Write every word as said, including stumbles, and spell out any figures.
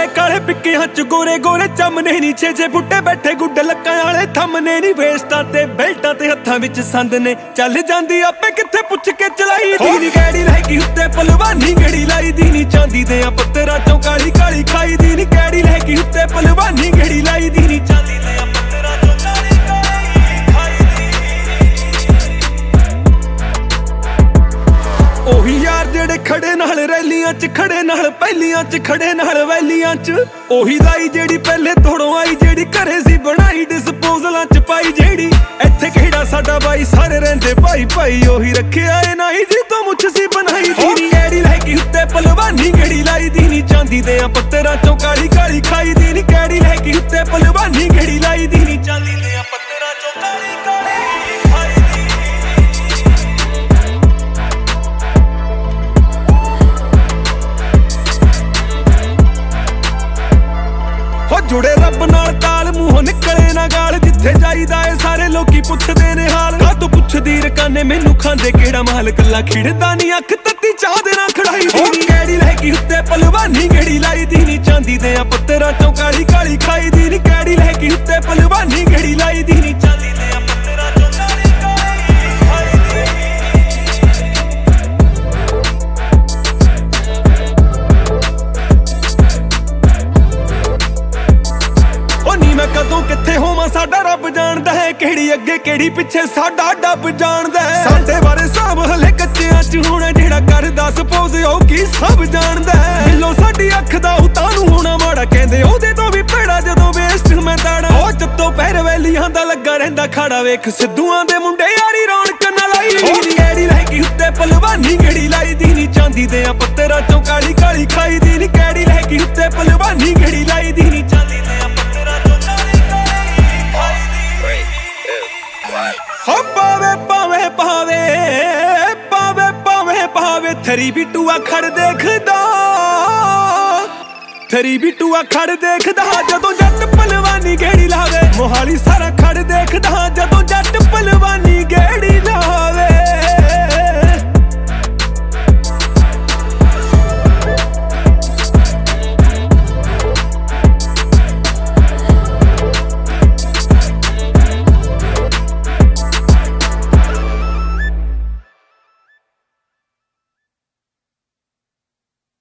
ਕਾਲੇ ਕਾਲੇ ਪਿੱਕਿਆਂ ਚ ਗੋਰੇ ਗੋਰੇ ਚਮਨੇ ਨੀ ਛੇ ਛੇ ਬੁੱਟੇ ਬੈਠੇ ਗੁੱਡ ਲੱਕਾਂ ਵਾਲੇ ਥੰਮਨੇ ਨੀ ਵੇਸਟਾਂ ਤੇ ਬੈਲਟਾਂ ਤੇ ਹੱਥਾਂ ਵਿੱਚ ਸੰਦ ਨੇ ਚੱਲ ਜਾਂਦੀ ਆਪੇ ਕਿੱਥੇ ਪੁੱਛ ਕੇ ਚਲਾਈ ਦੀ ਨੀ ਗੈੜੀ ਲੈ ਕੇ ਉੱਤੇ ਪਲਵਾਨੀ ਗੜੀ ਲਾਈ ਦੀ ਨੀ ਚਾਂਦੀ ਦੇ ਆ ਪੱਤਰਾਂ ਚੋਂ ਕਾਲੀ ਕਾਲੀ ਖਾਈ ਦੀ ਨੀ ਗੈੜੀ ਲੈ ਕੇ ਉੱਤੇ ਪਲਵਾਨੀ ਗੜੀ ਲਾਈ ਦੀ ਨੀ ਚਾਂਦੀ ਦੇ ਆ ਪੱਤਰਾਂ ਚੋਂ ਕਾਲੀ ਕਾਲੀ ਖਾਈ ਦੀ ਉਹੀ ਯਾਰ ਜਿਹੜੇ ਖੜੇ ਨਾਲ ਰੈਲੀਆਂ ਚ ਖੜੇ ਨਾਲ ਪਹਿਲੀਆਂ ਚ ਖੜੇ ਨਾਲ ਵੈਲੀਆਂ ਚ ਉਹੀ ਲਾਈ ਜਿਹੜੀ ਪਹਿਲੇ ਤੋੜੋਂ ਆਈ ਜਿਹੜੀ ਘਰੇ ਸੀ ਬਣਾਈ ਡਿਸਪੋਜ਼ਲਾਂ ਚ ਪਾਈ ਜਿਹੜੀ ਇੱਥੇ ਕਿਹੜਾ ਸਾਡਾ ਬਾਈ ਸਾਰੇ ਰਹਿੰਦੇ ਭਾਈ ਭਾਈ ਉਹੀ ਰੱਖਿਆ ਏ ਨਹੀਂ ਜੀ ਤੋਂ ਮੁੱਛ ਸੀ ਬਣਾਈ ਦੀ ਨੀ ਗੈੜੀ ਲੈ ਕੇ ਉੱਤੇ ਪਲਵਾਨੀ ਗੜੀ ਲਾਈ ਦੀ ਨੀ ਚਾਂਦੀ ਦੇ ਆ ਪੱਤਰਾਂ ਚੋਂ ਕਾਲੀ ਕਾਲੀ ਖਾਈ ਦੀ ਨੀ ਗੈੜੀ ਲੈ ਕੇ ਉੱਤੇ ਪਲਵਾਨੀ ਗੜੀ ਲਾਈ ਦੀ ਨੀ ਚਾਂਦੀ ਦੇ ਆ ਪੱਤਰਾਂ ਚੋਂ ਕਾਲੀ ਕਾਲੀ ਖਾਈ ਦੀ ਹੋ ਜੁੜੇ ਰੱਬ ਨਾਲ ਤਾਲ ਮੂੰਹੋਂ ਨਿਕਲੇ ਨਾ ਗਾਲ ਜਿੱਥੇ ਜਾਈਦਾ ਏ ਸਾਰੇ ਲੋਕੀ ਪੁੱਛਦੇ ਨੇ ਹਾਲ ਕਾਹਤੋਂ ਪੁੱਛਦੀ ਰਕਾਨੇ ਮੈਨੂੰ ਖਾਂਦੇ ਕਿਹੜਾ ਮਾਲ ਕੱਲਾ ਖਿੜਦਾ ਨੀ ਅੱਖ ਤੱਤੀ ਚਾਹ ਦੇ ਨਾਲ ਖੜਾਈ ਦੀ ਨੀ ਗੈੜੀ ਲੈ ਕੇ ਉੱਤੇ ਪਲਵਾਨੀ ਗੜੀ ਲਾਈ ਦੀ ਨੀ ਚਾਂਦੀ ਦੇ ਆ ਪੱਤਰਾਂ ਚੋਂ ਕਾਲੀ ਕਾਲੀ ਖਾਈ ਦੀ ਨੀ ਗੈੜੀ ਲੈ ਕੇ ਉੱਤੇ ਪਲਵਾਨੀ ਗੜੀ ਲਾਈ ਦੀ ਨੀ ਚਾਂਦੀ ਦੇ ਆ ਪੱਤਰਾਂ ਚੋਂ ਕਾਲੀ ਕਾਲੀ ਖਾਈ ਮੈਂ ਕਦੋਂ ਕਿੱਥੇ ਹੋਵਾਂ ਸਾਡਾ ਰੱਬ ਜਾਣਦਾ ਹੈ ਕਿਹੜੀ ਅੱਗੇ ਕਿਹੜੀ ਪਿੱਛੇ ਸਾਡਾ ਡੱਬ ਜਾਣਦਾ ਹੈ ਸਾਡੇ ਬਾਰੇ ਸਭ ਹਲੇ ਕੱਚਿਆਂ ਚ ਹੋਣਾ ਜਿਹੜਾ ਕਰਦਾ ਸਪੋਜ਼ ਉਹ ਕੀ ਸਭ ਜਾਣਦਾ ਹੈ ਦਿਲੋਂ ਸਾਡੀ ਅੱਖ ਦਾ ਉਤਾਂ ਨੂੰ ਹੋਣਾ ਮਾੜਾ ਕਹਿੰਦੇ ਉਹਦੇ ਤੋਂ ਵੀ ਭੈੜਾ ਜਦੋਂ ਵੇਸਟ ਮੈਂ ਤਾੜਾ ਉਹ ਜੱਤੋਂ ਪੈਰ ਵੈਲੀਆਂ ਦਾ ਲੱਗਾ ਰਹਿੰਦਾ ਖਾੜਾ ਵੇਖ ਸਿੱਧੂਆਂ ਦੇ ਮੁੰਡੇ ਯਾਰੀ ਰੌਣਕ ਨਾ ਲਾਈ ਨੀ ਗੈੜੀ ਲੈ ਕੇ ਉੱਤੇ ਪਲਵਾਨੀ ਗੜੀ ਲਾਈ ਦੀ ਨੀ ਚਾਂਦੀ ਦੇ ਆ ਪੱਤਰਾਂ ਚੋਂ ਕਾਲੀ ਕਾਲੀ ਖਾਈ ਦੀ ਨੀ ਗੈੜੀ ਲੈ ਕੇ ਉੱਤੇ ਪਲਵਾਨੀ ਗੜੀ ਲਾਈ ਦੀ ਨੀ ਚਾਂਦੀ ਦੇ ਆ ਪੱਤਰਾਂ ਚੋਂ ਹੋ ਪਾਵੇ ਪਾਵੇ ਪਾਵੇ ਪਾਵੇ ਪਾਵੇ ਪਾਵੇ ਥਰੀ ਬਿਟੂਆ ਖੜ ਦੇਖਦਾ ਥਰੀ ਬਿਟੂਆ ਖੜ ਦੇਖਦਾ ਜਦੋਂ ਜੱਟ ਪਲਵਾਨੀ ਗੇੜੀ ਲਾਵੇ ਮੋਹਾਲੀ ਸਾਰਾ ਖੜ ਦੇਖਦਾ ਜਦੋਂ ਜੱਟ ਪਲਵਾਨੀ ਗੇੜੀ ਲਾਵੇ